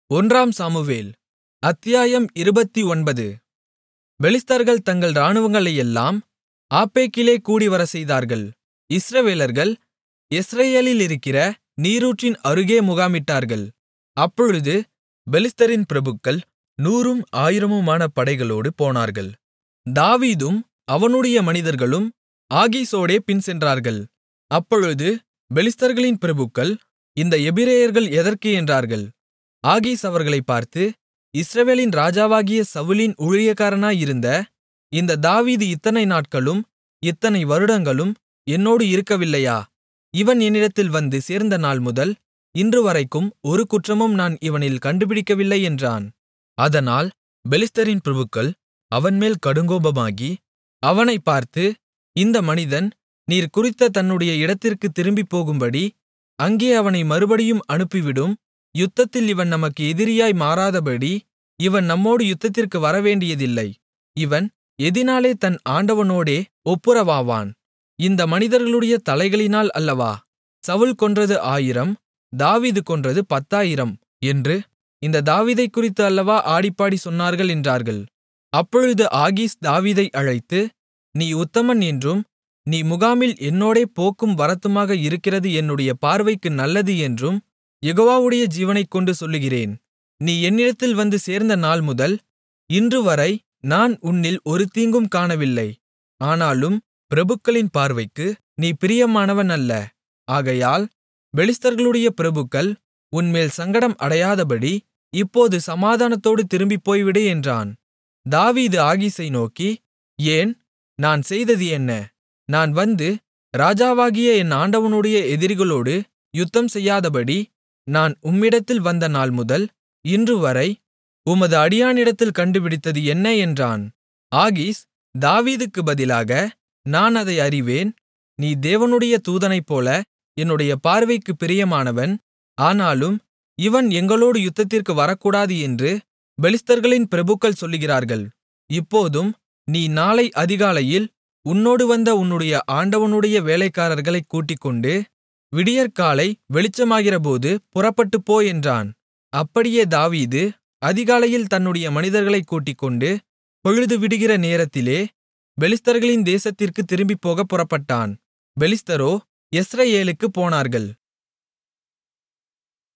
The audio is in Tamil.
சாமுவேல் அத்தியாயம் 29. பெலிஸ்தர்கள் தங்கள் இராணுவங்களையெல்லாம் ஆப்பெக்கிலே கூடிவரச்செய்தார்கள். இஸ்ரவேலர்கள் யெஸ்ரயேலிலிருக்கிற நீரூற்றின் அருகே முகாமிட்டார்கள். அப்பொழுது பெலிஸ்தரின் பிரபுக்கள் 100 1000மான படைகளோடு போனார்கள். தாவீதும் அவனுடைய மனிதர்களும் ஆகீசோடே பின்சென்றார்கள். அப்பொழுது பெலிஸ்தர்களின் பிரபுக்கள், இந்த எபிரெயர்கள் எதற்கு என்றார்கள். ஆகீஸ் அவர்களைப் பார்த்து, இஸ்ரவேலின் ராஜாவாகிய சவுலின் ஊழியக்காரனாயிருந்த இந்த தாவீது இத்தனை நாட்களும் இத்தனை வருடங்களும் என்னோடு இருக்கவில்லையா? இவன் என்னிடத்தில் வந்து சேர்ந்த நாள்முதல் இன்றுவரைக்கும் ஒரு குற்றமும் நான் இவனில் கண்டுபிடிக்கவில்லை என்றான். அதனால் பெலிஸ்தரின் பிரபுக்கள் அவன்மேல் கடுங்கோபமாகி அவனைப் பார்த்து, இந்த மனிதன் நீர் குறித்த தன்னுடைய இடத்திற்குத் திரும்பிப்போகும்படி அங்கே அவனை மறுபடியும் அனுப்பிவிடும். யுத்தத்தில் இவன் நமக்கு எதிரியாய் மாறாதபடி இவன் நம்மோடு யுத்தத்திற்கு வரவேண்டியதில்லை. இவன் எதினாலே தன் ஆண்டவனோடே ஒப்புரவாவான். இந்த மனிதர்களுடைய தலைகளினால் அல்லவா சவுல் கொன்றது 1000, தாவீது கொன்றது 10000 என்று இந்த தாவீதைக்குறித்து அல்லவா ஆடிப்பாடி சொன்னார்கள் என்றார்கள். அப்பொழுது ஆகீஸ் தாவீதை அழைத்து, நீ உத்தமன் என்றும் நீ முகாமில் என்னோடே போக்கும் வரத்துமாக இருக்கிறது என்னுடைய பார்வைக்கு நல்லது என்றும் யெகோவாவுடைய ஜீவனைக்கொண்டு சொல்லுகிறேன். நீ என்னிடத்தில் வந்து சேர்ந்த நாள்முதல் இன்றுவரை நான் உன்னில் ஒரு தீங்கும் காணவில்லை. ஆனாலும் பிரபுக்களின் பார்வைக்கு நீ பிரியமானவன் அல்ல. ஆகையால் பெலிஸ்தர்களுடைய பிரபுக்கள் உன்மேல் சங்கடம் அடையாதபடி இப்போது சமாதானத்தோடு திரும்பிப் போய்விடு என்றான். தாவீது ஆகீசை நோக்கி, ஏன், நான் செய்தது என்ன? நான் வந்து ராஜாவாகிய என் ஆண்டவனுடைய எதிரிகளோடு யுத்தம் செய்யாதபடி நான் உம்மிடத்தில் வந்த நாள்முதல் இன்றுவரை உமது அடியானிடத்தில் கண்டுபிடித்தது என்ன என்றான். ஆகீஸ் தாவீதுக்கு பதிலாக, நான் அதை அறிவேன். நீ தேவனுடைய தூதனைப்போல என்னுடைய பார்வைக்குப் பிரியமானவன். ஆனாலும் இவன் எங்களோடு யுத்தத்திற்கு வரக்கூடாது என்று பெலிஸ்தர்களின் பிரபுக்கள் சொல்லுகிறார்கள். இப்போதும் நீ நாளை அதிகாலையில் உன்னோடு வந்த உன்னுடைய ஆண்டவனுடைய வேலைக்காரர்களைக் கூட்டிக்கொண்டு விடியற்காலை வெளிச்சமாகிறபோது புறப்பட்டுப்போ என்றான். அப்படியே தாவீது அதிகாலையில் தன்னுடைய மனிதர்களைக் கூட்டிக்கொண்டு பொழுது விடிகிற நேரத்திலே பெலிஸ்தர்களின் தேசத்திற்குத் திரும்பிப்போகப் புறப்பட்டான். பெலிஸ்தரோ யெஸ்ரயேலுக்குப் போனார்கள்.